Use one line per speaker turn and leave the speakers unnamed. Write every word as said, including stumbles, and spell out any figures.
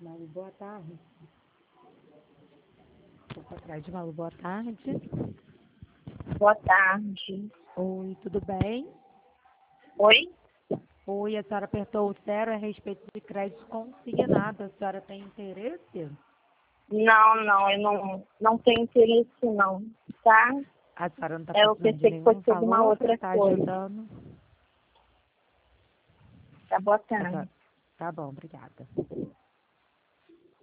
Malu, boa tarde. Opa, atrás de Malu, boa tarde.
Boa tarde.
Oi, tudo bem?
Oi?
Oi, a senhora apertou o zero a respeito de crédito consignado. A senhora tem interesse?
Não, não, eu não, não tenho interesse não, tá?
A senhora não está
Eu
precisando de
pensei que fosse
nenhum
alguma
valor para
outra
estar
coisa.
ajudando?
Tá, boa
A
tarde.
senhora- Tá bom, obrigada.